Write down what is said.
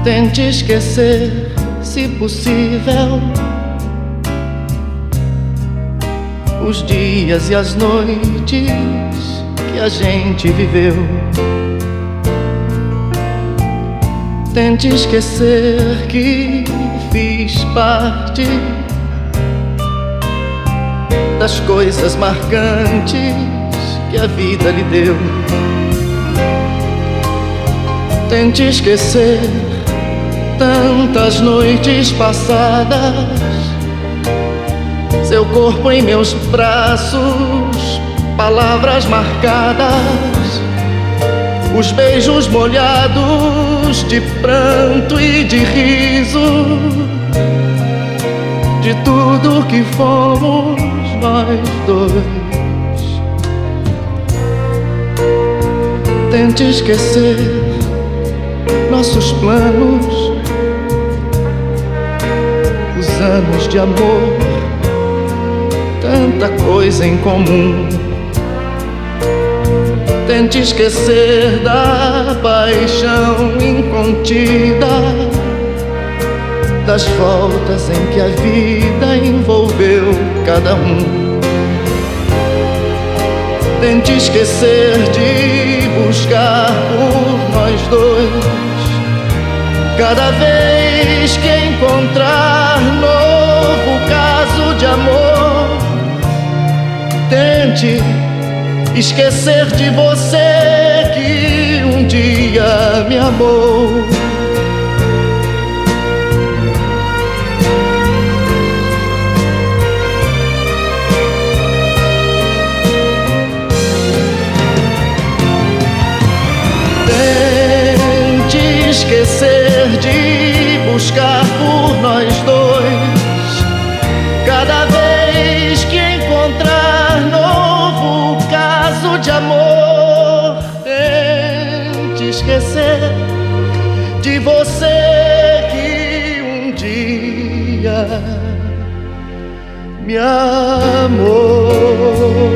Tente esquecer, se possível, os dias e as noites que a gente viveu. Tente esquecer que fiz parte das coisas marcantes que a vida lhe deu. Tente esquecer tantas noites passadas, seu corpo em meus braços, palavras marcadas, os beijos molhados de pranto e de riso, de tudo que fomos nós dois. Tente esquecer nossos planos, os anos de amor, tanta coisa em comum. Tente esquecer da paixão incontida, das voltas em que a vida envolveu cada um. Tente esquecer de buscar por nós dois, cada vez que encontrar novo caso de amor. Tente esquecer de você que um dia me amou. Tente esquecer de buscar por nós dois, cada vez que encontrar novo caso de amor. Tente esquecer de você que um dia me amou.